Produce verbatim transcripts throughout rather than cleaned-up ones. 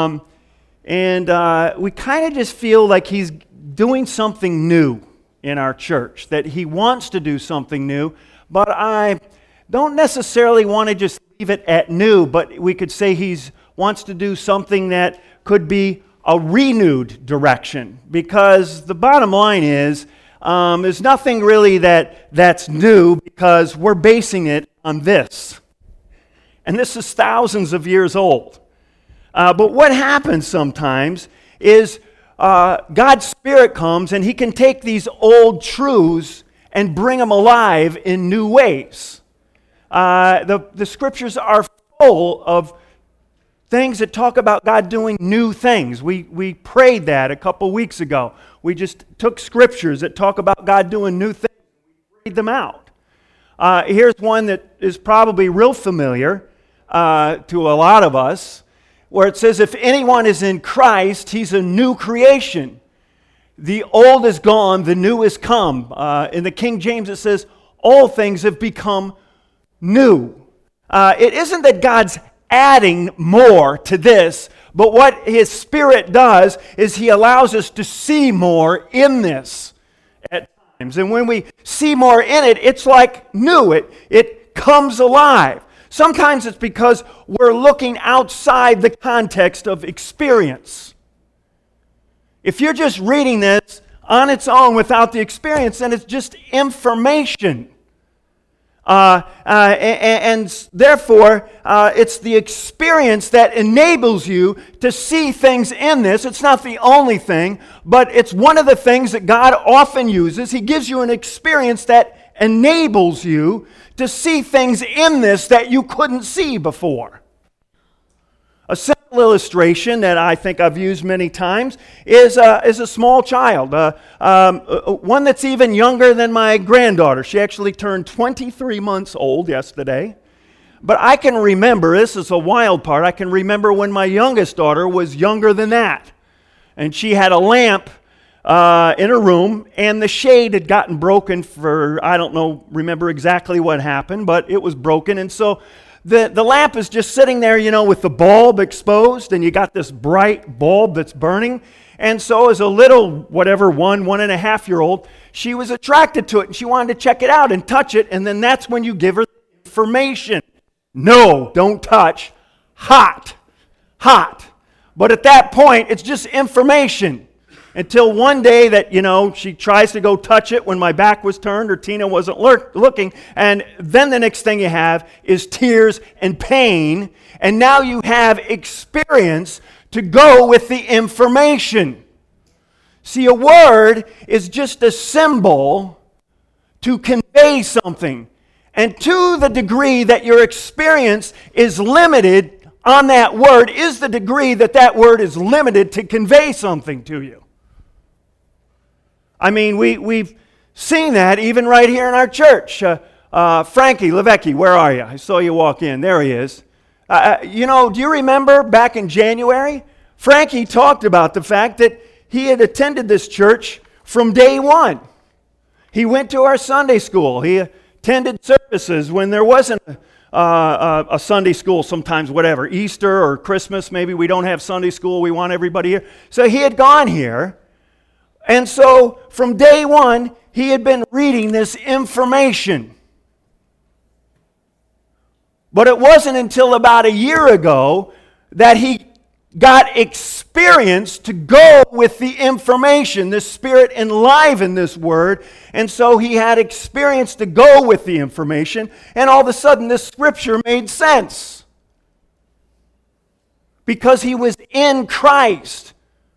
Um, and uh, we kind of just feel like he's doing something new in our church, that he wants to do something new, but I don't necessarily want to just leave it at new, but we could say he wants to do something that could be a renewed direction, because the bottom line is um, there's nothing really that that's new, because we're basing it on this. And this is thousands of years old. Uh, but what happens sometimes is uh, God's Spirit comes and he can take these old truths and bring them alive in new ways. Uh, the, the scriptures are full of things that talk about God doing new things. We, we prayed that a couple weeks ago. We just took scriptures that talk about God doing new things. We prayed them out. Uh, here's one that is probably real familiar uh, to a lot of us, where it says, if anyone is in Christ, he's a new creation. The old is gone, the new is come. Uh, in the King James it says, all things have become new. Uh, it isn't that God's adding more to this, but what His Spirit does is He allows us to see more in this at times. And when we see more in it, it's like new. It, it comes alive. Sometimes it's because we're looking outside the context of experience. If you're just reading this on its own without the experience, then it's just information. Uh, uh, and, and therefore, uh, it's the experience that enables you to see things in this. It's not the only thing, but it's one of the things that God often uses. He gives you an experience that enables you to see things in this that you couldn't see before. A simple illustration that I think I've used many times is, uh, is a small child, uh, um, one that's even younger than my granddaughter. She actually turned twenty-three months old yesterday. But I can remember, this is a wild part, I can remember when my youngest daughter was younger than that. And she had a lamp uh, in her room, and the shade had gotten broken for, I don't know, remember exactly what happened, but it was broken. And so The, the lamp is just sitting there, you know, with the bulb exposed, and you got this bright bulb that's burning. And so as a little, whatever, one, one and a half year old, she was attracted to it, and she wanted to check it out and touch it, and then that's when you give her information. No, don't touch. Hot. Hot. But at that point, it's just information. Until one day that, you know, she tries to go touch it when my back was turned or Tina wasn't lurk, looking, and then the next thing you have is tears and pain, and now you have experience to go with the information. See, a word is just a symbol to convey something, and to the degree that your experience is limited on that word is the degree that that word is limited to convey something to you. I mean, we, we've seen that even right here in our church. Uh, uh, Frankie Levecki, where are you? I saw you walk in. There he is. Uh, you know, do you remember back in January? Frankie talked about the fact that he had attended this church from day one. He went to our Sunday school. He attended services when there wasn't a, uh, a Sunday school sometimes, whatever, Easter or Christmas. Maybe we don't have Sunday school. We want everybody here. So he had gone here. And so, from day one, he had been reading this information. But it wasn't until about a year ago that he got experience to go with the information. The Spirit enlivened this word, and so he had experience to go with the information, and all of a sudden this scripture made sense. Because he was in Christ.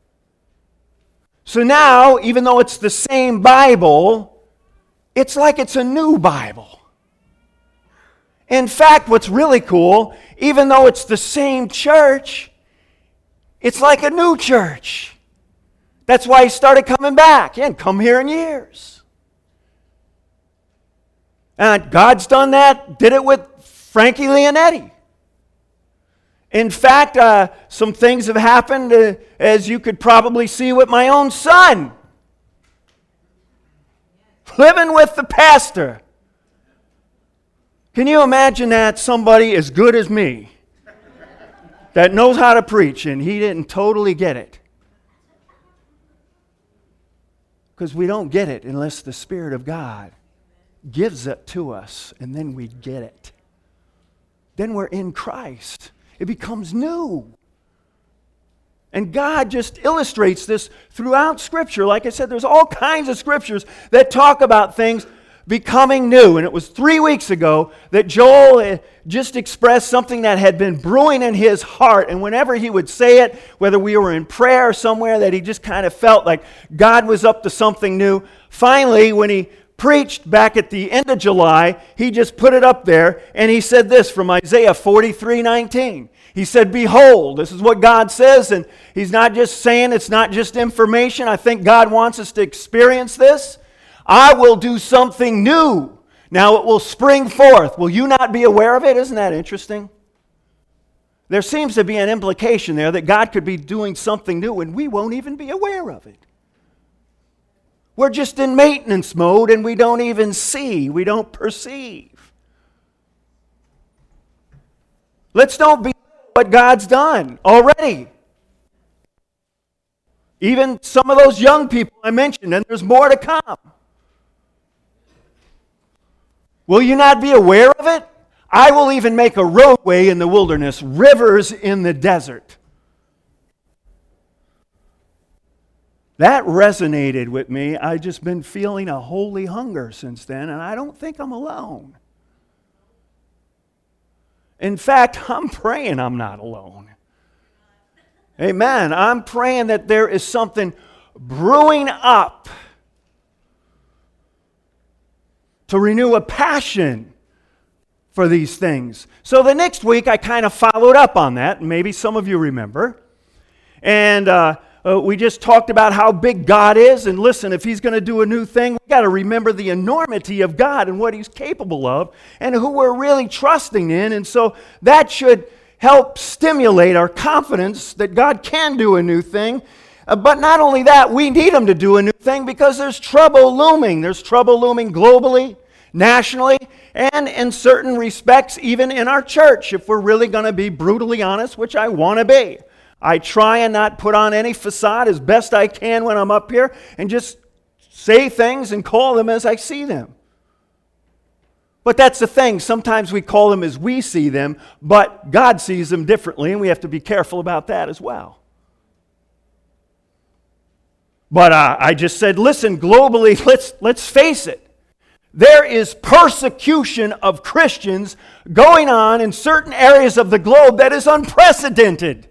So now, even though it's the same Bible, it's like it's a new Bible. In fact, what's really cool, even though it's the same church, it's like a new church. That's why he started coming back. He hadn't come here in years. And God's done that, did it with Frankie Leonetti. In fact, uh, some things have happened, uh, as you could probably see with my own son. Living with the pastor. Can you imagine that? Somebody as good as me. that knows how to preach, and he didn't totally get it. Because we don't get it unless the Spirit of God gives it to us, and then we get it. Then we're in Christ. It becomes new. And God just illustrates this throughout Scripture. Like I said, there's all kinds of Scriptures that talk about things becoming new. And it was three weeks ago that Joel just expressed something that had been brewing in his heart. And whenever he would say it, whether we were in prayer or somewhere, that he just kind of felt like God was up to something new. Finally, when he preached back at the end of July, he just put it up there, and he said this from Isaiah forty-three nineteen. He said, behold, this is what God says, and he's not just saying, it's not just information. I think God wants us to experience this. I will do something new. Now it will spring forth. Will you not be aware of it? Isn't that interesting? There seems to be an implication there that God could be doing something new, and we won't even be aware of it. We're just in maintenance mode, and we don't even see. We don't perceive. Let's don't be what God's done already. Even some of those young people I mentioned, and there's more to come. Will you not be aware of it? I will even make a roadway in the wilderness, rivers in the desert. That resonated with me. I've just been feeling a holy hunger since then, and I don't think I'm alone. In fact, I'm praying I'm not alone. Amen. I'm praying that there is something brewing up to renew a passion for these things. So the next week, I kind of followed up on that, and maybe some of you remember. And uh, uh, we just talked about how big God is. And listen, if He's going to do a new thing, we've got to remember the enormity of God and what He's capable of and who we're really trusting in. And so that should help stimulate our confidence that God can do a new thing. Uh, but not only that, we need Him to do a new thing because there's trouble looming. There's trouble looming globally, nationally, and in certain respects, even in our church, if we're really going to be brutally honest, which I want to be. I try and not put on any facade as best I can when I'm up here and just say things and call them as I see them. But that's the thing. Sometimes we call them as we see them, but God sees them differently, and we have to be careful about that as well. But uh, I just said, listen, globally, let's, let's face it. There is persecution of Christians going on in certain areas of the globe that is unprecedented.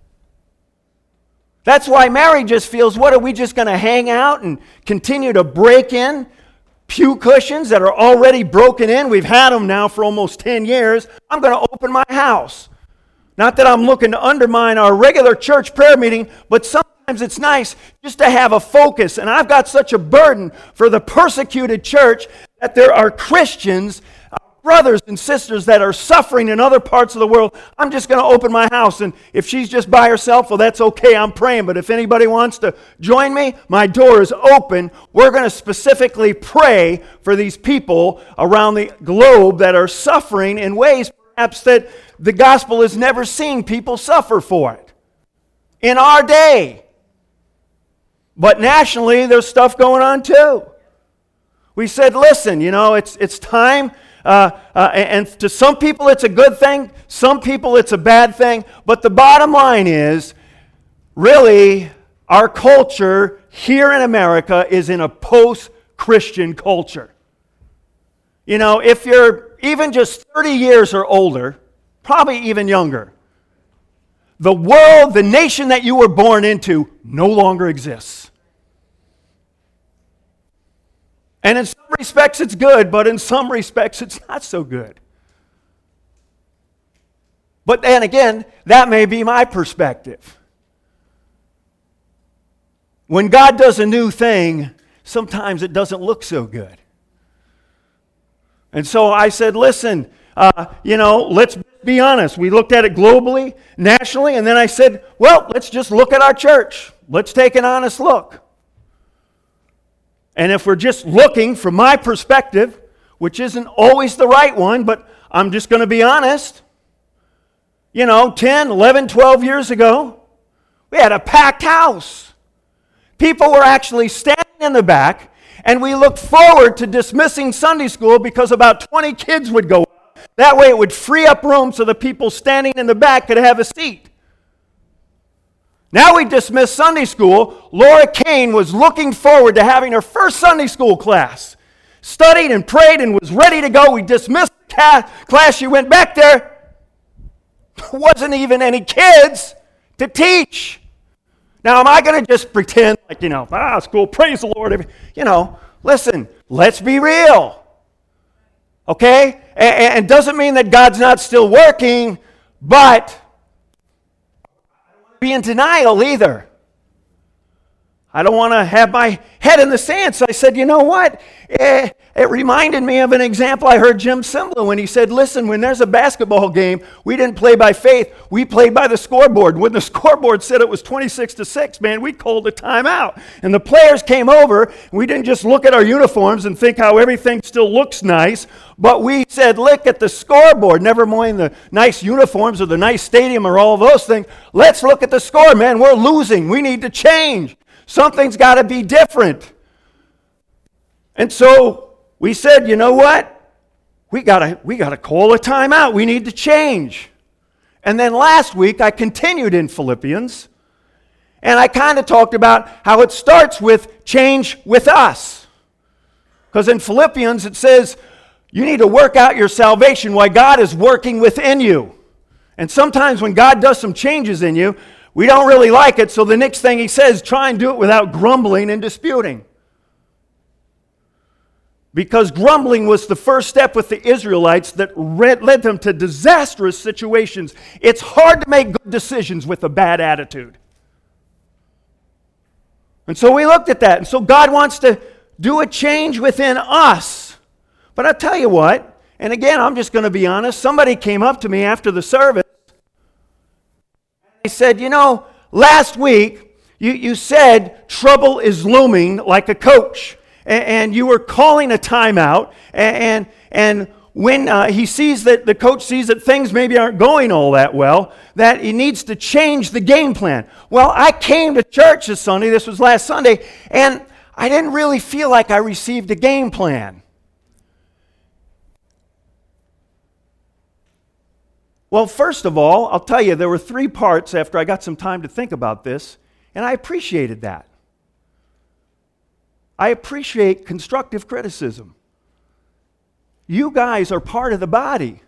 That's why Mary just feels, what, are we just going to hang out and continue to break in pew cushions that are already broken in? We've had them now for almost ten years. I'm going to open my house. Not that I'm looking to undermine our regular church prayer meeting, but sometimes it's nice just to have a focus. And I've got such a burden for the persecuted church that there are Christians, brothers and sisters that are suffering in other parts of the world. I'm just going to open my house, and if she's just by herself, well, that's okay. I'm praying. But if anybody wants to join me, my door is open. We're going to specifically pray for these people around the globe that are suffering in ways perhaps that the gospel has never seen people suffer for it in our day. But nationally, there's stuff going on too. We said, listen, you know, it's it's time. Uh, uh, and to some people it's a good thing, some people it's a bad thing, but the bottom line is, really, our culture here in America is in a post-Christian culture. You know, if you're even just thirty years or older, probably even younger, the world, the nation that you were born into no longer exists. And in some respects it's good, but in some respects it's not so good. But then again, that may be my perspective. When God does a new thing, sometimes it doesn't look so good. And so I said, listen, uh, you know, let's be honest. We looked at it globally, nationally, and then I said, well, let's just look at our church. Let's take an honest look. And if we're just looking from my perspective, which isn't always the right one, but I'm just going to be honest, you know, ten, eleven, twelve years ago, we had a packed house. People were actually standing in the back, and we looked forward to dismissing Sunday school because about twenty kids would go up. That way it would free up room so the people standing in the back could have a seat. Now we dismiss Sunday school. Laura Kane was looking forward to having her first Sunday school class. Studied and prayed and was ready to go. We dismissed the ca- class. She went back there. Wasn't even any kids to teach. Now, am I going to just pretend like, you know, ah, school, praise the Lord. You know, listen, let's be real. Okay? And, and doesn't mean that God's not still working, but I don't want to be in denial either. I don't want to have my head in the sand. So I said, you know what? Eh, it reminded me of an example I heard Jim Cymbala when he said, listen, when there's a basketball game, we didn't play by faith. We played by the scoreboard. When the scoreboard said it was twenty-six to six, man, we called a timeout. And the players came over. And we didn't just look at our uniforms and think how everything still looks nice, but we said, look at the scoreboard. Never mind the nice uniforms or the nice stadium or all of those things. Let's look at the score, man. We're losing. We need to change. Something's got to be different. And so we said, you know what? We got to we got to call a timeout. We need to change. And then last week I continued in Philippians, and I kind of talked about how it starts with change with us. Because in Philippians it says you need to work out your salvation while God is working within you. And sometimes when God does some changes in you, we don't really like it, so the next thing he says, try and do it without grumbling and disputing. Because grumbling was the first step with the Israelites that led them to disastrous situations. It's hard to make good decisions with a bad attitude. And so we looked at that. And so God wants to do a change within us. But I'll tell you what, and again, I'm just going to be honest, somebody came up to me after the service. He said, you know, last week you, you said trouble is looming like a coach. And, and you were calling a timeout. And, and, and when uh, he sees that, the coach sees that things maybe aren't going all that well, that he needs to change the game plan. Well, I came to church this Sunday, this was last Sunday, and I didn't really feel like I received a game plan. Well, first of all, I'll tell you, there were three parts after I got some time to think about this, and I appreciated that. I appreciate constructive criticism. You guys are part of the body.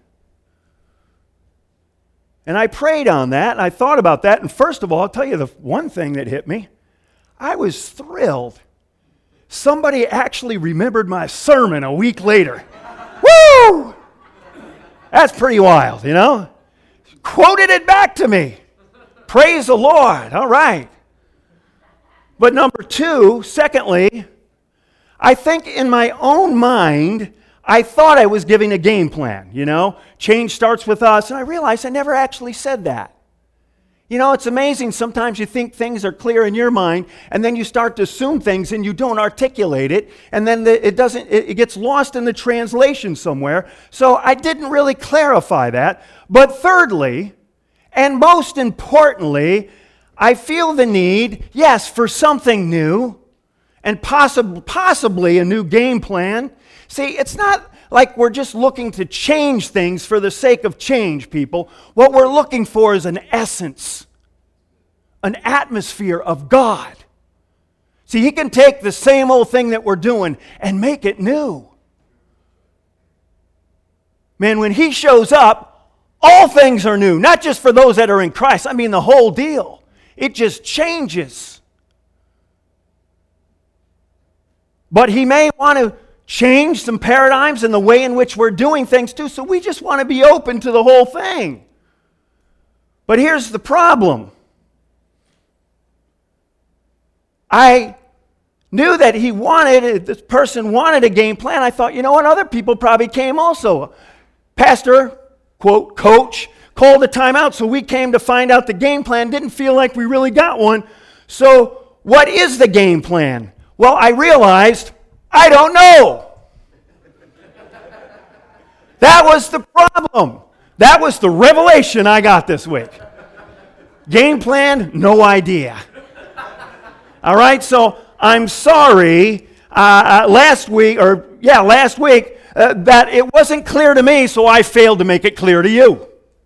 And I prayed on that, and I thought about that, and first of all, I'll tell you the one thing that hit me. I was thrilled. Somebody actually remembered my sermon a week later. Woo! That's pretty wild, you know? Quoted it back to me. Praise the Lord. All right. But number two, secondly, I think in my own mind, I thought I was giving a game plan, you know? Change starts with us, and I realized I never actually said that. You know, it's amazing. Sometimes you think things are clear in your mind, and then you start to assume things, and you don't articulate it, and then the, it doesn't. It, it gets lost in the translation somewhere. So I didn't really clarify that. But thirdly, and most importantly, I feel the need, yes, for something new, and possib- possibly a new game plan. See, it's not like we're just looking to change things for the sake of change, people. What we're looking for is an essence, an atmosphere of God. See, He can take the same old thing that we're doing and make it new. Man, when He shows up, all things are new, not just for those that are in Christ. I mean the whole deal. It just changes. But He may want to change some paradigms in the way in which we're doing things too, so we just want to be open to the whole thing. But here's the problem. I knew that he wanted, this person wanted a game plan. I thought, you know what, other people probably came also. Pastor, quote, coach, called a timeout, so we came to find out the game plan. Didn't feel like we really got one. So what is the game plan? Well, I realized I don't know. That was the problem. That was the revelation I got this week. Game plan, no idea. All right, so I'm sorry. Uh, uh, last week, or yeah, last week, uh, that it wasn't clear to me, so I failed to make it clear to you.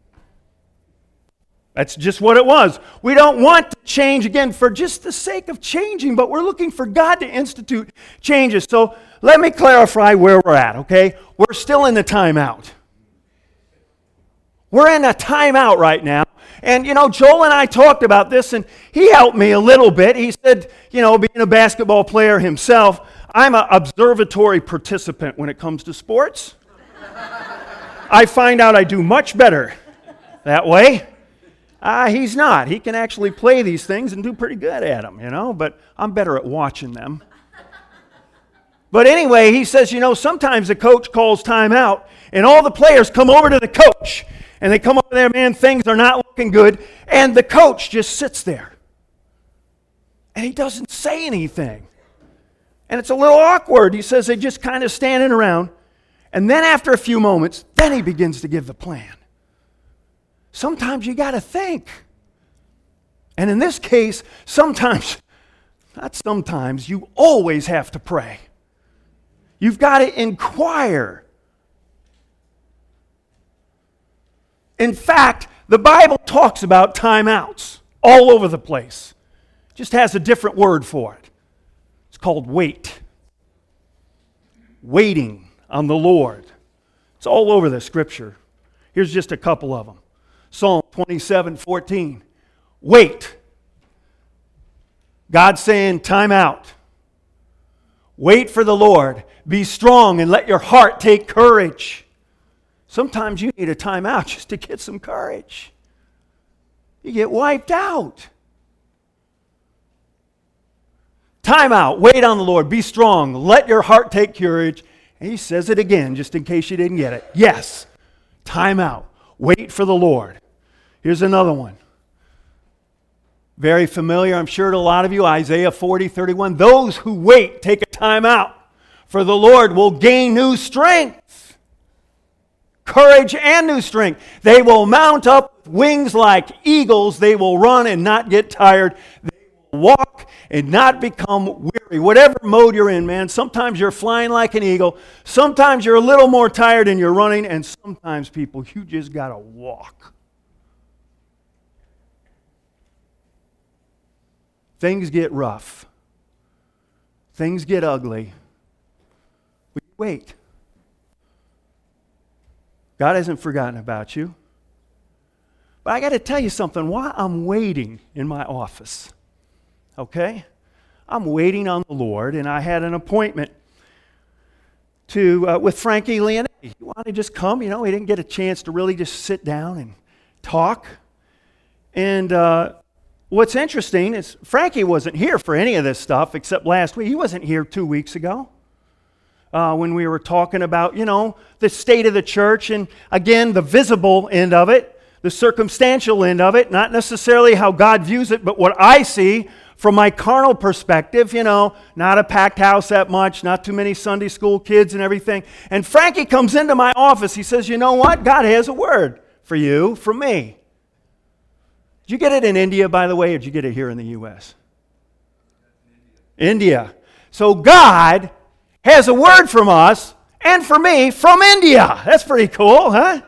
That's just what it was. We don't want to change again for just the sake of changing, but we're looking for God to institute changes. So let me clarify where we're at, okay? We're still in the timeout. We're in a timeout right now. And, you know, Joel and I talked about this, and he helped me a little bit. He said, you know, being a basketball player himself, I'm an observatory participant when it comes to sports. I find out I do much better that way. Uh, he's not. He can actually play these things and do pretty good at them, you know, but I'm better at watching them. But anyway, he says, you know, sometimes the coach calls timeout, and all the players come over to the coach. And they come over there, man, things are not looking good. And the coach just sits there. And he doesn't say anything. And it's a little awkward. He says they're just kind of standing around. And then after a few moments, then he begins to give the plan. Sometimes you got to think. And in this case, sometimes, not sometimes, you always have to pray. You've got to inquire. In fact, the Bible talks about timeouts all over the place. It just has a different word for it. It's called wait. Waiting on the Lord. It's all over the Scripture. Here's just a couple of them. Psalm twenty-seven fourteen. Wait. God's saying time out. Wait for the Lord. Be strong and let your heart take courage. Sometimes you need a time out just to get some courage. You get wiped out. Time out. Wait on the Lord. Be strong. Let your heart take courage. And he says it again, just in case you didn't get it. Yes. Time out. Wait for the Lord. Here's another one. Very familiar, I'm sure, to a lot of you. Isaiah forty thirty-one. Those who wait take a time out, for the Lord will gain new strength. Courage and new strength. They will mount up with wings like eagles. They will run and not get tired. They will walk and not become weary. Whatever mode you're in, man, sometimes you're flying like an eagle. Sometimes you're a little more tired and you're running. And sometimes, people, you just got to walk. Things get rough. Things get ugly. We wait. God hasn't forgotten about you. But I got to tell you something. While I'm waiting in my office, okay, I'm waiting on the Lord, and I had an appointment to uh, with Frankie Leonetti. He wanted to just come. You know, he didn't get a chance to really just sit down and talk. And uh, what's interesting is Frankie wasn't here for any of this stuff except last week. He wasn't here two weeks ago. Uh, when we were talking about, you know, the state of the church and, again, the visible end of it, the circumstantial end of it, not necessarily how God views it, but what I see from my carnal perspective, you know, not a packed house that much, not too many Sunday school kids and everything. And Frankie comes into my office. He says, you know what? God has a word for you, from me. Did you get it in India, by the way, or did you get it here in the U S? India. So God has a word from us, and for me, from India. That's pretty cool, huh?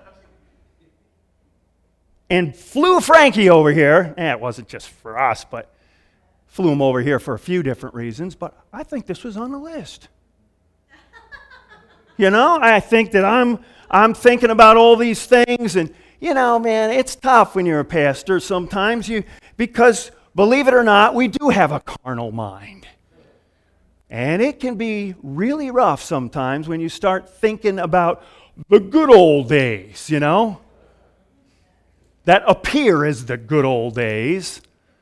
And flew Frankie over here. Eh, it wasn't just for us, but flew him over here for a few different reasons, but I think this was on the list. You know, I think that I'm I'm thinking about all these things, and, you know, man, it's tough when you're a pastor sometimes, you because, believe it or not, we do have a carnal mind. And it can be really rough sometimes when you start thinking about the good old days, you know, that appear as the good old days.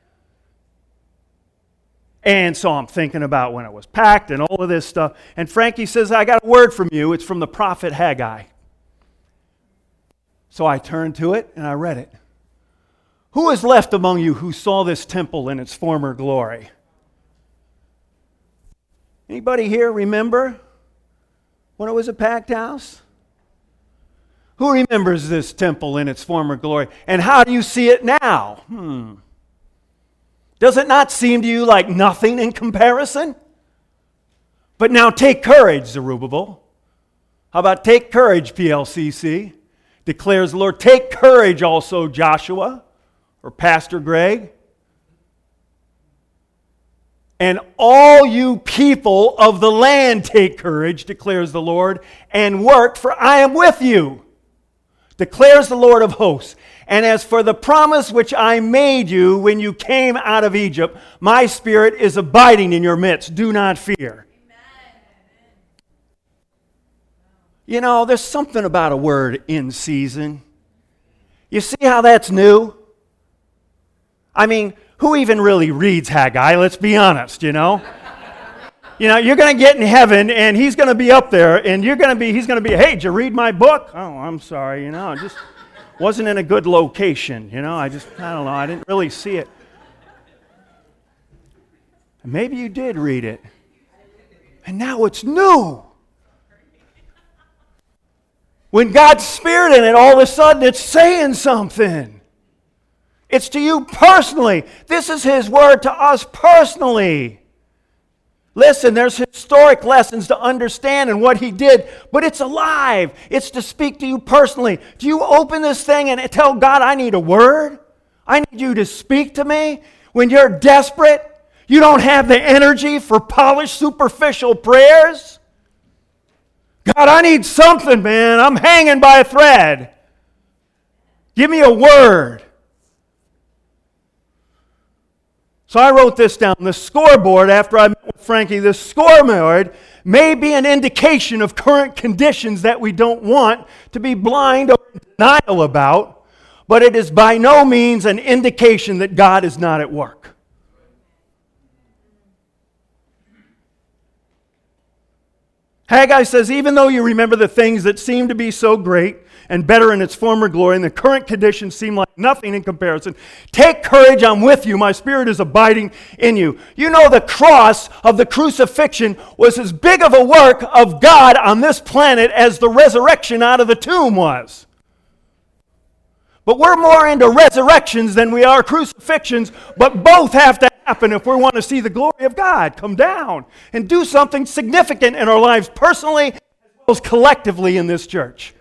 And so I'm thinking about when it was packed and all of this stuff. And Frankie says, I got a word from you. It's from the prophet Haggai. So I turned to it and I read it. Who is left among you who saw this temple in its former glory? Anybody here remember when it was a packed house? Who remembers this temple in its former glory? And how do you see it now? Hmm. Does it not seem to you like nothing in comparison? But now take courage, Zerubbabel. How about take courage, P L C C? Declares the Lord. Take courage also, Joshua, or Pastor Greg. And all you people of the land take courage, declares the Lord, and work, for I am with you, declares the Lord of hosts. And as for the promise which I made you when you came out of Egypt, my spirit is abiding in your midst. Do not fear. You know, there's something about a word in season. You see how that's new? I mean, who even really reads Haggai? Let's be honest, you know? You know, you're going to get in heaven, and he's going to be up there, and you're going to be, he's going to be, hey, did you read my book? Oh, I'm sorry, you know, I just wasn't in a good location, you know? I just, I don't know, I didn't really see it. Maybe you did read it, and now it's new. When God's Spirit in it, all of a sudden it's saying something. It's to you personally. This is His word to us personally. Listen, there's historic lessons to understand in what He did, but it's alive. It's to speak to you personally. Do you open this thing and tell God, I need a word? I need you to speak to me? When you're desperate, you don't have the energy for polished, superficial prayers? God, I need something, man. I'm hanging by a thread. Give me a word. So I wrote this down. The scoreboard, after I met with Frankie, the scoreboard may be an indication of current conditions that we don't want to be blind or in denial about, but it is by no means an indication that God is not at work. Haggai says, even though you remember the things that seem to be so great and better in its former glory, and the current conditions seem like nothing in comparison, take courage, I'm with you, my spirit is abiding in you. You know, the cross of the crucifixion was as big of a work of God on this planet as the resurrection out of the tomb was. But we're more into resurrections than we are crucifixions, but both have to happen if we want to see the glory of God come down and do something significant in our lives personally as well as collectively in this church.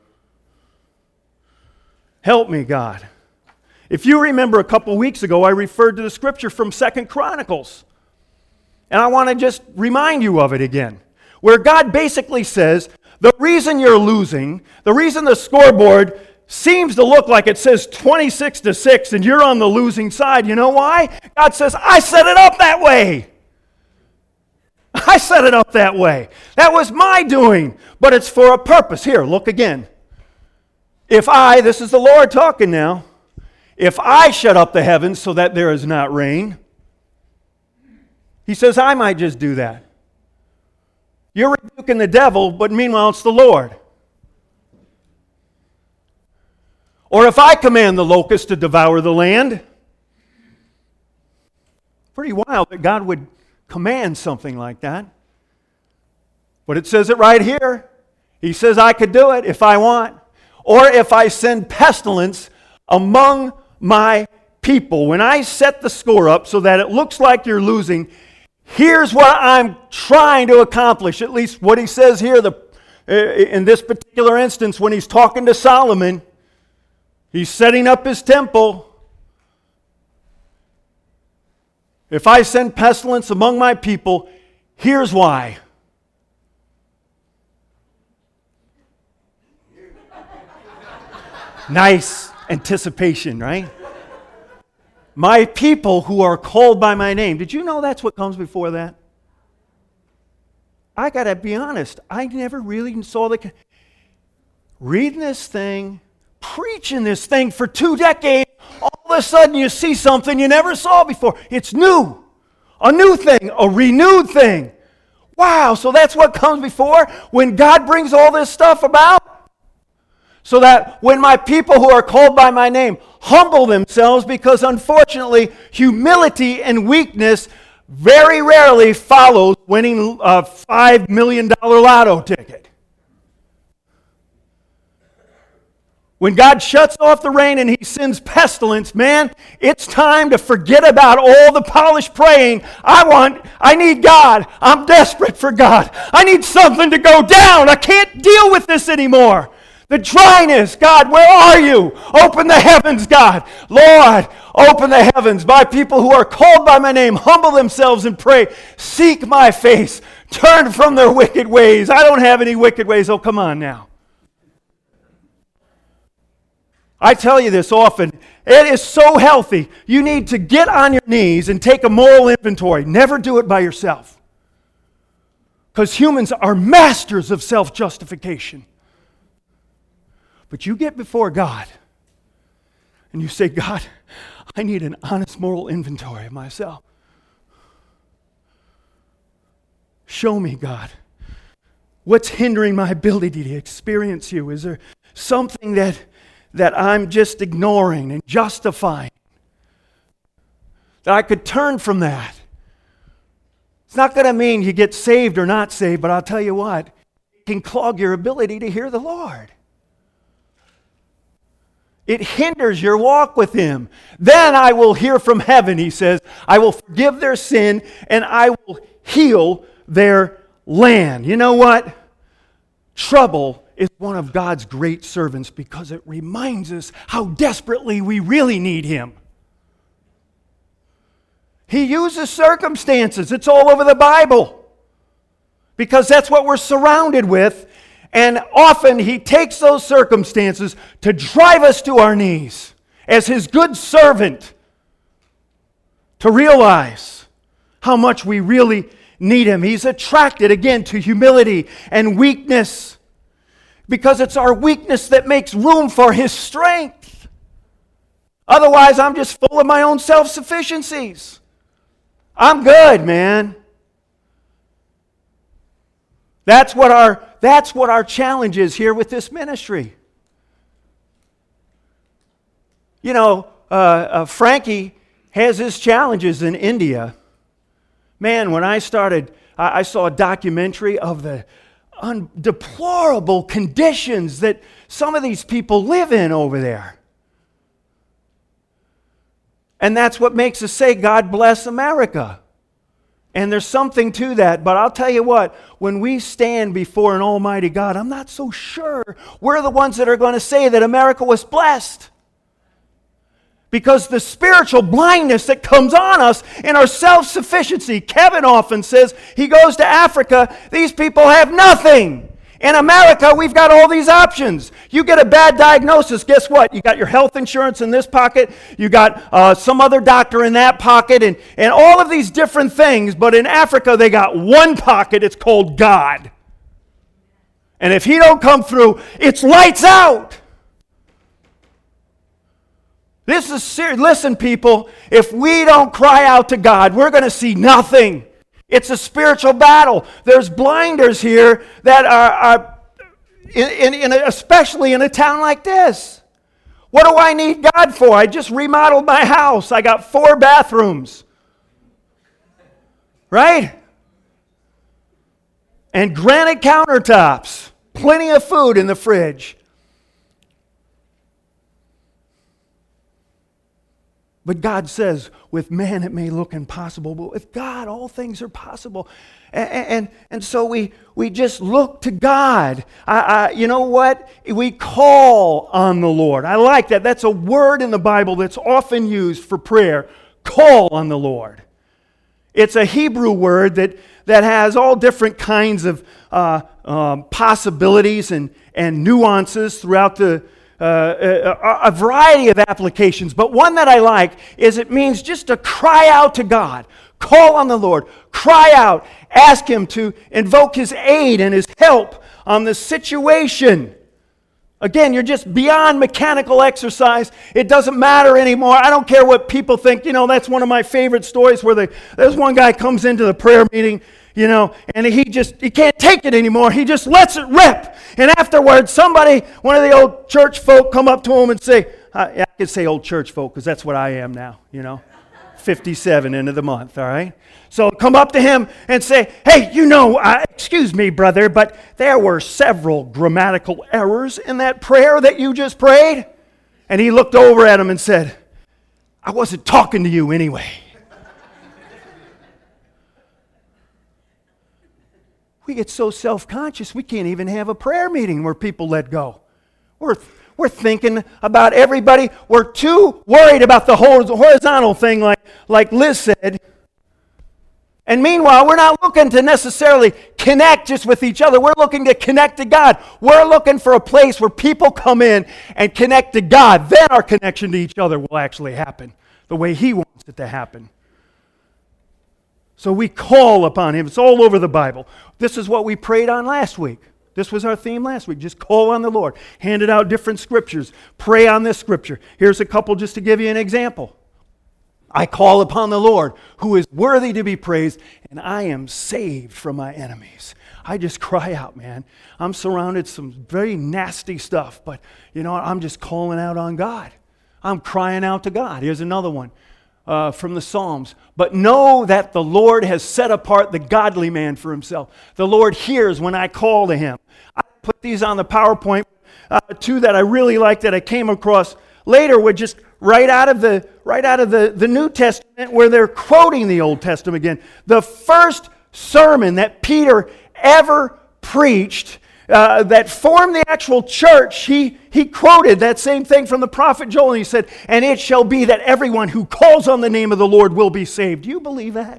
Help me, God. If you remember a couple weeks ago, I referred to the scripture from Second Chronicles. And I want to just remind you of it again, where God basically says, the reason you're losing, the reason the scoreboard seems to look like it says twenty-six to six and you're on the losing side, you know why? God says, I set it up that way. I set it up that way. That was my doing, but it's for a purpose. Here, look again. If I, this is the Lord talking now, if I shut up the heavens so that there is not rain, He says, I might just do that. You're rebuking the devil, but meanwhile it's the Lord. Or if I command the locust to devour the land. Pretty wild that God would command something like that. But it says it right here. He says I could do it if I want. Or if I send pestilence among my people. When I set the score up so that it looks like you're losing, here's what I'm trying to accomplish. At least what he says here the, in this particular instance when he's talking to Solomon. He's setting up his temple. If I send pestilence among my people, here's why. Nice anticipation, right? My people who are called by my name. Did you know that's what comes before that? I got to be honest. I never really saw the... Reading this thing, preaching this thing for two decades, all of a sudden you see something you never saw before. It's new. A new thing. A renewed thing. Wow, so that's what comes before when God brings all this stuff about? So that when my people who are called by my name humble themselves, because unfortunately humility and weakness very rarely follows winning a five million dollars lotto ticket. When God shuts off the rain and He sends pestilence, man, it's time to forget about all the polished praying. I want, I need God. I'm desperate for God. I need something to go down. I can't deal with this anymore. The dryness, God, where are you? Open the heavens, God. Lord, open the heavens. My people who are called by my name, humble themselves and pray. Seek my face. Turn from their wicked ways. I don't have any wicked ways. Oh, come on now. I tell you this often. It is so healthy. You need to get on your knees and take a moral inventory. Never do it by yourself. Because humans are masters of self-justification. But you get before God and you say, God, I need an honest moral inventory of myself. Show me, God, what's hindering my ability to experience you? Is there something that, that I'm just ignoring and justifying? That I could turn from that. It's not going to mean you get saved or not saved, but I'll tell you what, it can clog your ability to hear the Lord. It hinders your walk with Him. Then I will hear from heaven, He says. I will forgive their sin and I will heal their land. You know what? Trouble is one of God's great servants because it reminds us how desperately we really need Him. He uses circumstances. It's all over the Bible because that's what we're surrounded with. And often He takes those circumstances to drive us to our knees as His good servant to realize how much we really need Him. He's attracted, again, to humility and weakness because it's our weakness that makes room for His strength. Otherwise, I'm just full of my own self-sufficiencies. I'm good, man. That's what our That's what our challenge is here with this ministry. You know, uh, uh, Frankie has his challenges in India. Man, when I started, I, I saw a documentary of the un- deplorable conditions that some of these people live in over there. And that's what makes us say, God bless America. And there's something to that, but I'll tell you what, when we stand before an almighty God, I'm not so sure we're the ones that are going to say that America was blessed. Because the spiritual blindness that comes on us in our self-sufficiency, Kevin often says, he goes to Africa, these people have nothing. In America, we've got all these options. You get a bad diagnosis, guess what? You got your health insurance in this pocket, you got uh, some other doctor in that pocket, and, and all of these different things. But in Africa, they got one pocket, it's called God. And if He don't come through, it's lights out. This is serious. Listen, people, if we don't cry out to God, we're going to see nothing. It's a spiritual battle. There's blinders here that are, are in, in, in a, especially in a town like this. What do I need God for? I just remodeled my house. I got four bathrooms. Right? And granite countertops. Plenty of food in the fridge. But God says, with man it may look impossible, but with God all things are possible. And, and, and so we, we just look to God. I, I, you know what? We call on the Lord. I like that. That's a word in the Bible that's often used for prayer. Call on the Lord. It's a Hebrew word that, that has all different kinds of uh, um, possibilities and, and nuances throughout the Uh, a, a variety of applications, but one that I like is it means just to cry out to God. Call on the Lord. Cry out. Ask Him to invoke His aid and His help on the situation. Again, you're just beyond mechanical exercise. It doesn't matter anymore. I don't care what people think. You know, that's one of my favorite stories where they, there's one guy comes into the prayer meeting, you know, and he just, he can't take it anymore. He just lets it rip. And afterwards, somebody, one of the old church folk come up to him and say, I, I can say old church folk because that's what I am now, you know. fifty-seven into the month, all right? So come up to him and say, hey, you know, uh, excuse me, brother, but there were several grammatical errors in that prayer that you just prayed. And he looked over at him and said, I wasn't talking to you anyway. We get so self-conscious, we can't even have a prayer meeting where people let go. We're, we're thinking about everybody. We're too worried about the whole horizontal thing like, like Liz said. And meanwhile, we're not looking to necessarily connect just with each other. We're looking to connect to God. We're looking for a place where people come in and connect to God. Then our connection to each other will actually happen the way He wants it to happen. So we call upon Him. It's all over the Bible. This is what we prayed on last week. This was our theme last week. Just call on the Lord. Handed out different scriptures. Pray on this scripture. Here's a couple just to give you an example. I call upon the Lord, who is worthy to be praised, and I am saved from my enemies. I just cry out, man. I'm surrounded some very nasty stuff, but you know what? I'm just calling out on God. I'm crying out to God. Here's another one uh, from the Psalms. But know that the Lord has set apart the godly man for himself. The Lord hears when I call to Him. I put these on the PowerPoint. Uh, two that I really like that I came across later were just right out of the right out of the, the New Testament where they're quoting the Old Testament again. The first sermon that Peter ever preached uh, that formed the actual church, he, he quoted that same thing from the prophet Joel, and he said, and it shall be that everyone who calls on the name of the Lord will be saved. Do you believe that?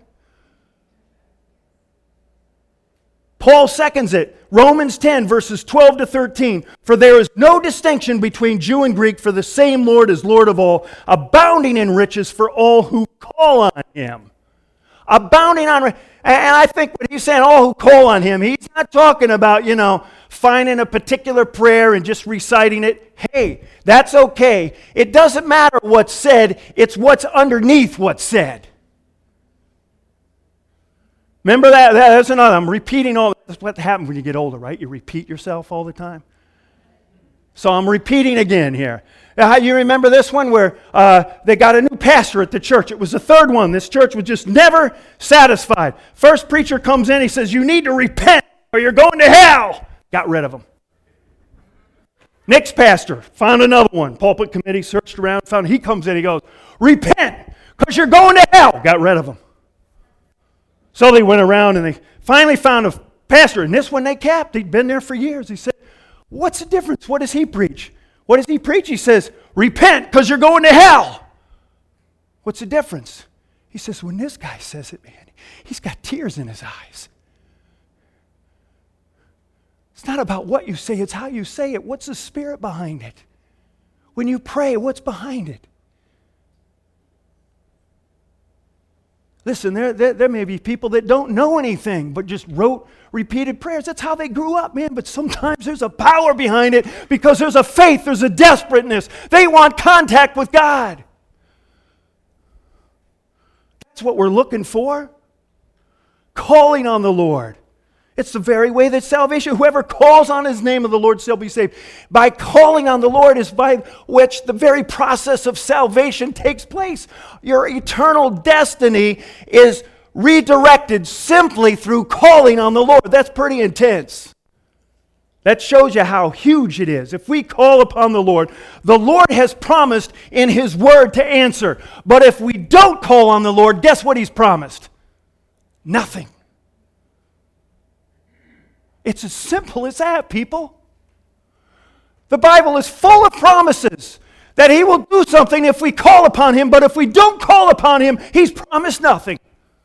Paul seconds it. Romans ten, verses twelve to thirteen. For there is no distinction between Jew and Greek, for the same Lord is Lord of all, abounding in riches for all who call on Him. Abounding on riches. And I think what he's saying, all who call on Him, he's not talking about, you know, finding a particular prayer and just reciting it. Hey, that's okay. It doesn't matter what's said. It's what's underneath what's said. Remember that? That's another. I'm repeating all. That's what happens when you get older, right? You repeat yourself all the time. So I'm repeating again here. Now, you remember this one where uh, they got a new pastor at the church. It was the third one. This church was just never satisfied. First preacher comes in. He says, you need to repent or you're going to hell. Got rid of him. Next pastor found another one. Pulpit committee searched around, found. He comes in. He goes, repent because you're going to hell. Got rid of him. So they went around and they finally found a pastor. And this one they kept. He'd been there for years. He said, what's the difference? What does he preach? What does he preach? He says, repent because you're going to hell. What's the difference? He says, when this guy says it, man, he's got tears in his eyes. It's not about what you say. It's how you say it. What's the spirit behind it? When you pray, what's behind it? Listen, there, there, there may be people that don't know anything, but just wrote repeated prayers. That's how they grew up, man. But sometimes there's a power behind it because there's a faith, there's a desperateness. They want contact with God. That's what we're looking for. Calling on the Lord. It's the very way that salvation, whoever calls on His name of the Lord shall be saved. By calling on the Lord is by which the very process of salvation takes place. Your eternal destiny is redirected simply through calling on the Lord. That's pretty intense. That shows you how huge it is. If we call upon the Lord, the Lord has promised in His word to answer. But if we don't call on the Lord, guess what He's promised? Nothing. It's as simple as that, people. The Bible is full of promises that He will do something if we call upon Him, but if we don't call upon Him, He's promised nothing.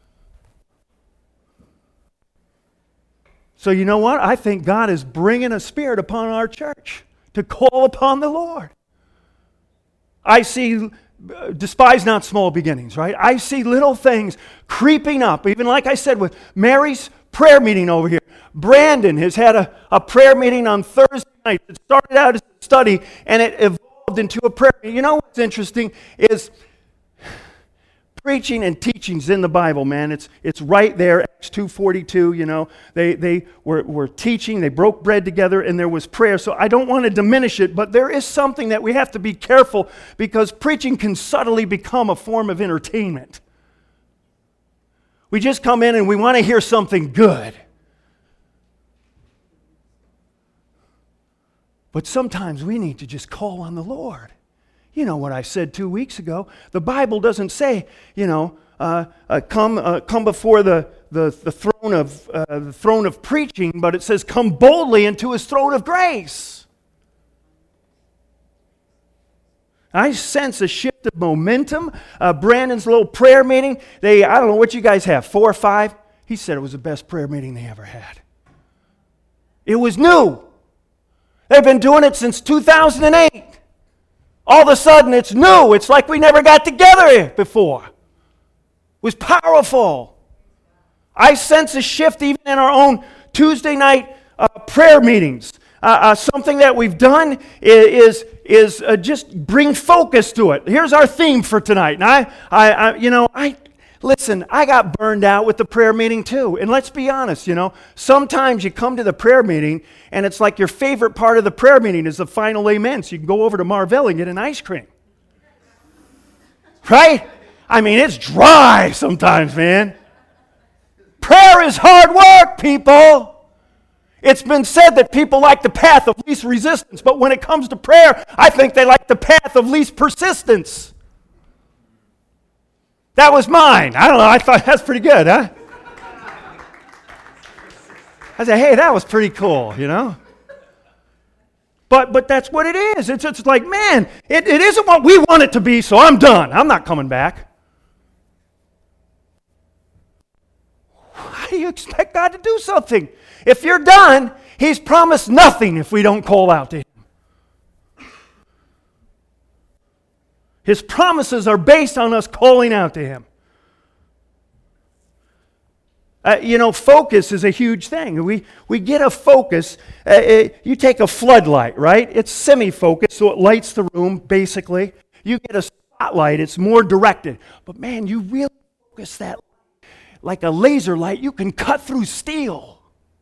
So you know what? I think God is bringing a spirit upon our church to call upon the Lord. I see, despise not small beginnings, right? I see little things creeping up, even like I said with Mary's prayer meeting over here. Brandon has had a, a prayer meeting on Thursday night. It started out as a study and it evolved into a prayer. You know what's interesting is preaching and teaching's in the Bible, man. It's it's right there, Acts two forty-two, you know. They they were, were teaching, they broke bread together, and there was prayer. So I don't want to diminish it, but there is something that we have to be careful because preaching can subtly become a form of entertainment. We just come in and we want to hear something good. But sometimes we need to just call on the Lord. You know what I said two weeks ago. The Bible doesn't say, you know, uh, uh, come uh, come before the, the, the throne of uh, the throne of preaching, but it says come boldly into his throne of grace. I sense a shift of momentum. Uh, Brandon's little prayer meeting, they, I don't know what you guys have, four or five? He said it was the best prayer meeting they ever had. It was new. They've been doing it since two thousand eight. All of a sudden it's new. It's like we never got together before. It was powerful. I sense a shift even in our own Tuesday night uh, prayer meetings. Uh, uh, something that we've done is, is, is uh, just bring focus to it. Here's our theme for tonight. And I, I, I, you know, I listen, I got burned out with the prayer meeting too. And let's be honest, you know, sometimes you come to the prayer meeting and it's like your favorite part of the prayer meeting is the final amen. So you can go over to Marvell and get an ice cream. Right? I mean, it's dry sometimes, man. Prayer is hard work, people. It's been said that people like the path of least resistance, but when it comes to prayer, I think they like the path of least persistence. That was mine. I don't know. I thought that's pretty good, huh? I said, hey, that was pretty cool, you know? But but that's what it is. It's, it's like, man, it, it isn't what we want it to be, so I'm done. I'm not coming back. How do you expect God to do something? If you're done, He's promised nothing if we don't call out to Him. His promises are based on us calling out to Him. Uh, you know, focus is a huge thing. We we get a focus. Uh, it, you take a floodlight, right? It's semi-focused, so it lights the room, basically. You get a spotlight, it's more directed. But man, you really focus that light. Like a laser light, you can cut through steel.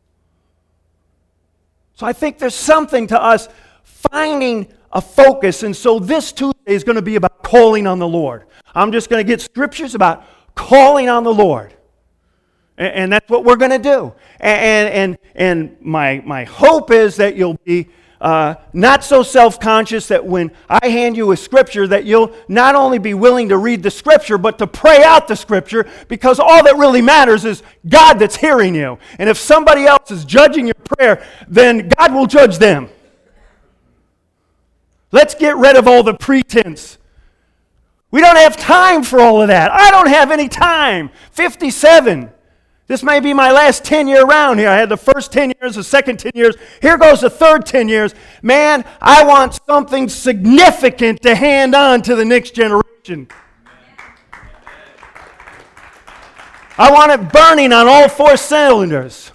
So I think there's something to us finding a focus. And so this Tuesday is going to be about calling on the Lord. I'm just going to get scriptures about calling on the Lord. And, and that's what we're going to do. And, and, and my, my hope is that you'll be uh, not so self-conscious that when I hand you a scripture that you'll not only be willing to read the scripture, but to pray out the scripture, because all that really matters is God that's hearing you. And if somebody else is judging your prayer, then God will judge them. Let's get rid of all the pretense. We don't have time for all of that. I don't have any time. fifty-seven. This may be my last ten-year round here. I had the first ten years, the second ten years. Here goes the third ten years. Man, I want something significant to hand on to the next generation. I want it burning on all four cylinders.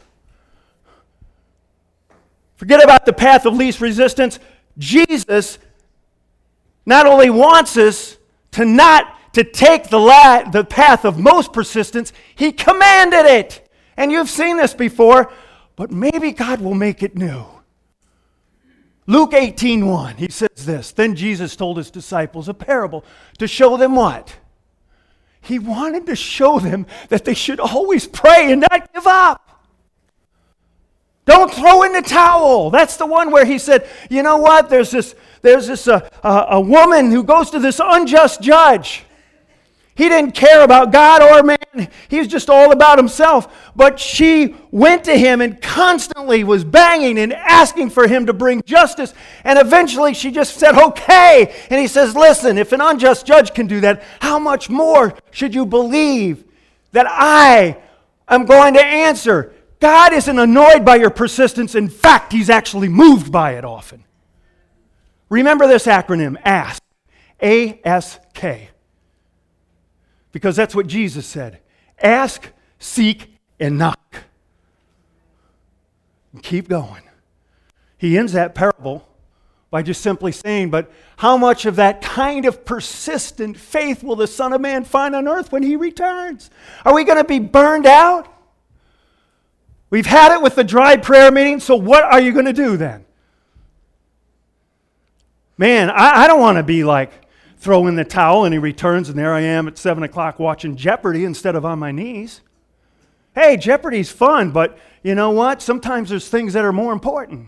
Forget about the path of least resistance. Jesus not only wants us to not to take the, la- the path of most persistence, He commanded it. And you've seen this before, but maybe God will make it new. Luke eighteen one, He says this, then Jesus told His disciples a parable to show them what? He wanted to show them that they should always pray and not give up. Don't throw in the towel. That's the one where He said, you know what, there's this, there's this uh, uh, a woman who goes to this unjust judge. He didn't care about God or man. He was just all about himself. But she went to him and constantly was banging and asking for him to bring justice. And eventually she just said, okay. And he says, listen, if an unjust judge can do that, how much more should you believe that I am going to answer? God isn't annoyed by your persistence. In fact, He's actually moved by it often. Remember this acronym, ASK. A S K. Because that's what Jesus said. Ask, seek, and knock. And keep going. He ends that parable by just simply saying, but how much of that kind of persistent faith will the Son of Man find on earth when He returns? Are we going to be burned out? We've had it with the dry prayer meeting, so what are you going to do then? Man, I, I don't want to be like, throw in the towel and He returns and there I am at seven o'clock watching Jeopardy instead of on my knees. Hey, Jeopardy's fun, but you know what? Sometimes there's things that are more important.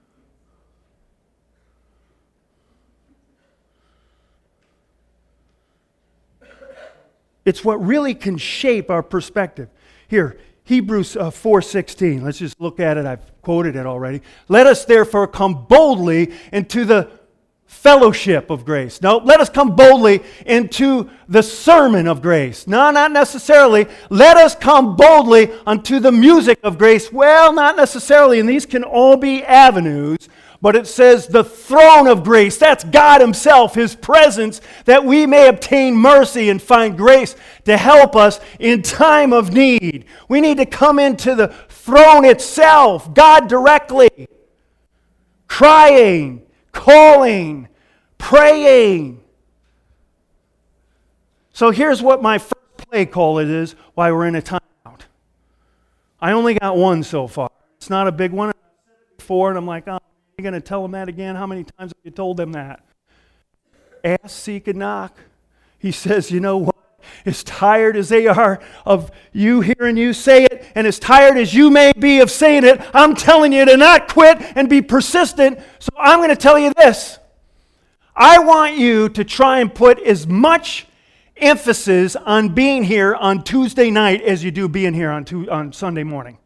It's what really can shape our perspective. Here, Hebrews uh, four sixteen. Let's just look at it. I've quoted it already. Let us therefore come boldly into the fellowship of grace. No, let us come boldly into the sermon of grace. No, not necessarily. Let us come boldly unto the music of grace. Well, not necessarily. And these can all be avenues. But it says the throne of grace. That's God Himself, His presence, that we may obtain mercy and find grace to help us in time of need. We need to come into the throne itself, God directly, crying, calling, praying. So here's what my first play call it is while we're in a timeout. I only got one so far. It's not a big one. I've said it before, and I'm like, oh, you're going to tell them that again? How many times have you told them that? Ask, seek, and knock. He says, you know what? As tired as they are of you hearing you say it, and as tired as you may be of saying it, I'm telling you to not quit and be persistent. So I'm going to tell you this. I want you to try and put as much emphasis on being here on Tuesday night as you do being here on, tu- on Sunday morning.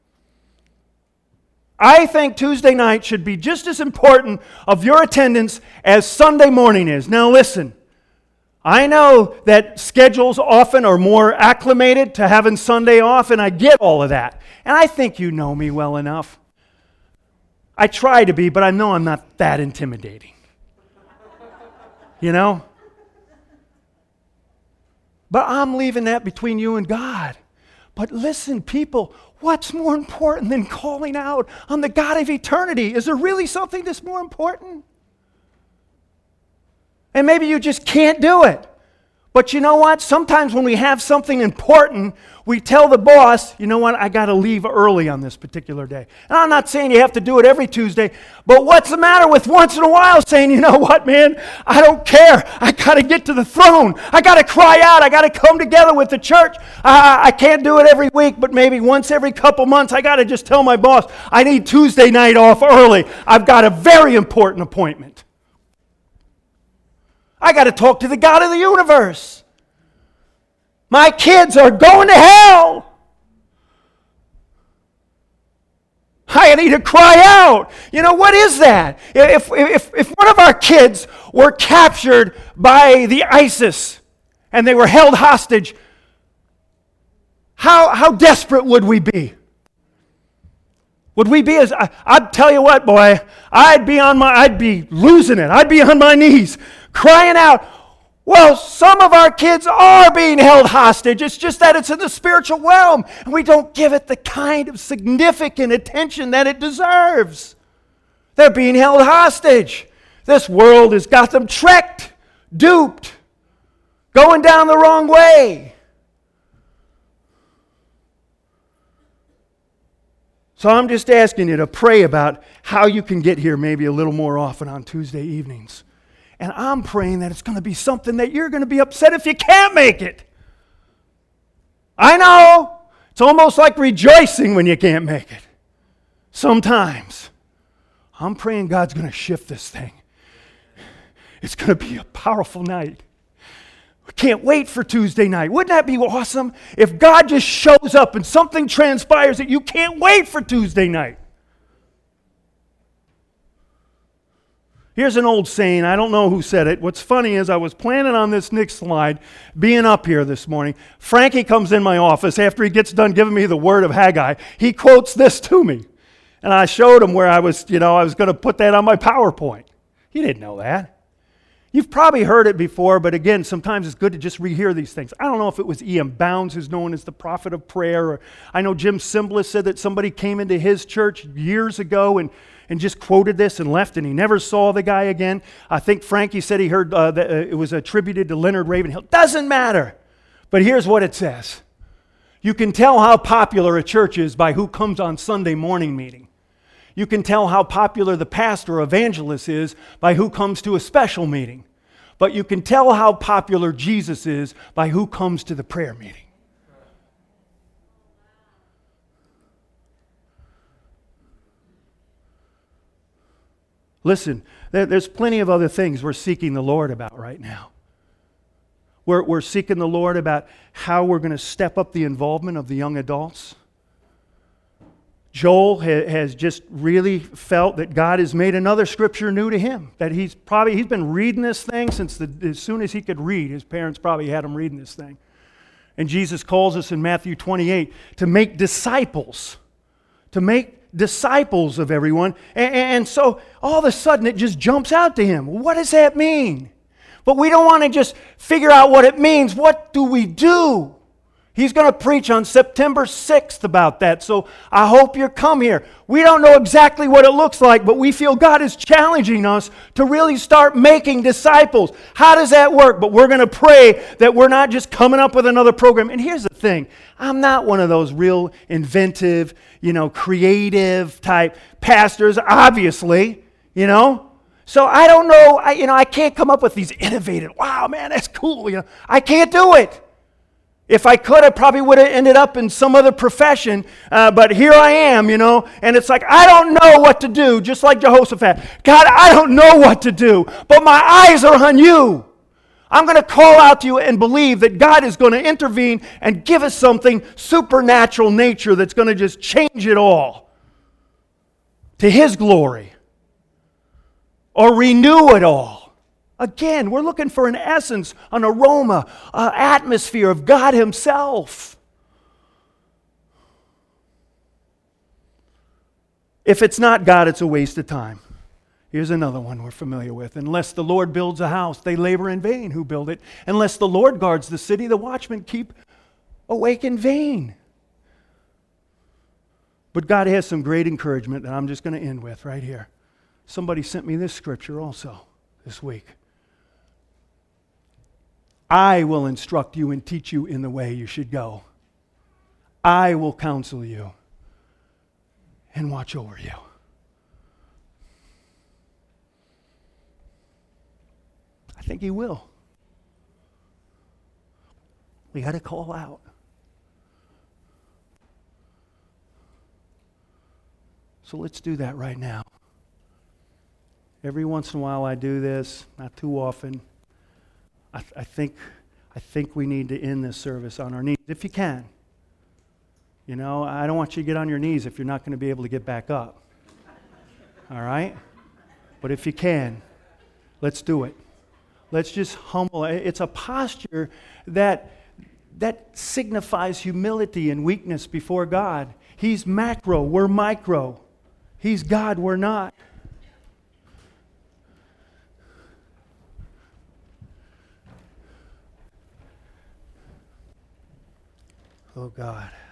I think Tuesday night should be just as important of your attendance as Sunday morning is. Now listen, I know that schedules often are more acclimated to having Sunday off, and I get all of that. And I think you know me well enough. I try to be, but I know I'm not that intimidating. You know? But I'm leaving that between you and God. But listen, people, what's more important than calling out on the God of eternity? Is there really something that's more important? And maybe you just can't do it. But you know what? Sometimes when we have something important, we tell the boss, you know what, I got to leave early on this particular day. And I'm not saying you have to do it every Tuesday, but what's the matter with once in a while saying, you know what, man, I don't care. I got to get to the throne. I got to cry out. I got to come together with the church. I, I can't do it every week, but maybe once every couple months, I got to just tell my boss, I need Tuesday night off early. I've got a very important appointment. I got to talk to the God of the universe. My kids are going to hell. I need to cry out. You know, what is that? If, if, if one of our kids were captured by the ISIS and they were held hostage, how, how desperate would we be? Would we be as, I, I'd tell you what, boy, I'd be on my, I'd be losing it. I'd be on my knees crying out. Well, some of our kids are being held hostage. It's just that it's in the spiritual realm, and we don't give it the kind of significant attention that it deserves. They're being held hostage. This world has got them tricked, duped, going down the wrong way. So I'm just asking you to pray about how you can get here maybe a little more often on Tuesday evenings. And I'm praying that it's going to be something that you're going to be upset if you can't make it. I know. It's almost like rejoicing when you can't make it. Sometimes. I'm praying God's going to shift this thing. It's going to be a powerful night. I can't wait for Tuesday night. Wouldn't that be awesome if God just shows up and something transpires that you can't wait for Tuesday night? Here's an old saying. I don't know who said it. What's funny is I was planning on this next slide being up here this morning. Frankie comes in my office after he gets done giving me the word of Haggai. He quotes this to me. And I showed him where I was, you know, I was going to put that on my PowerPoint. He didn't know that. You've probably heard it before, but again, sometimes it's good to just rehear these things. I don't know if it was E M Bounds, who's known as the prophet of prayer, or I know Jim Cymbala said that somebody came into his church years ago and, and just quoted this and left, and he never saw the guy again. I think Frankie said he heard uh, that uh, it was attributed to Leonard Ravenhill. Doesn't matter. But here's what it says. You can tell how popular a church is by who comes on Sunday morning meeting. You can tell how popular the pastor or evangelist is by who comes to a special meeting. But you can tell how popular Jesus is by who comes to the prayer meeting. Listen, there, there's plenty of other things we're seeking the Lord about right now. We're, we're seeking the Lord about how we're going to step up the involvement of the young adults. Joel ha, has just really felt that God has made another scripture new to him. That he's probably, he's been reading this thing since the, as soon as he could read. His parents probably had him reading this thing. And Jesus calls us in Matthew twenty-eight to make disciples. To make disciples of everyone. And, and so all of a sudden it just jumps out to him. What does that mean? But we don't want to just figure out what it means. What do we do? He's going to preach on September sixth about that, so I hope you come here. We don't know exactly what it looks like, but we feel God is challenging us to really start making disciples. How does that work? But we're going to pray that we're not just coming up with another program. And here's the thing. I'm not one of those real inventive, you know, creative type pastors, obviously, you know. So I don't know, I, you know, I can't come up with these innovative, wow, man, that's cool, you know. I can't do it. If I could, I probably would have ended up in some other profession, uh, but here I am, you know, and it's like, I don't know what to do, just like Jehoshaphat. God, I don't know what to do, but my eyes are on you. I'm going to call out to you and believe that God is going to intervene and give us something supernatural nature that's going to just change it all to His glory. Or renew it all. Again, we're looking for an essence, an aroma, an atmosphere of God Himself. If it's not God, it's a waste of time. Here's another one we're familiar with. Unless the Lord builds a house, they labor in vain who build it. Unless the Lord guards the city, the watchmen keep awake in vain. But God has some great encouragement that I'm just going to end with right here. Somebody sent me this scripture also this week. I will instruct you and teach you in the way you should go. I will counsel you and watch over you. I think He will. We got to call out. So let's do that right now. Every once in a while I do this, not too often. I, th- I think I think we need to end this service on our knees, if you can. You know, I don't want you to get on your knees if you're not going to be able to get back up. All right? But if you can, let's do it. Let's just humble. It's a posture that, that signifies humility and weakness before God. He's macro, we're micro. He's God, we're not. Oh God.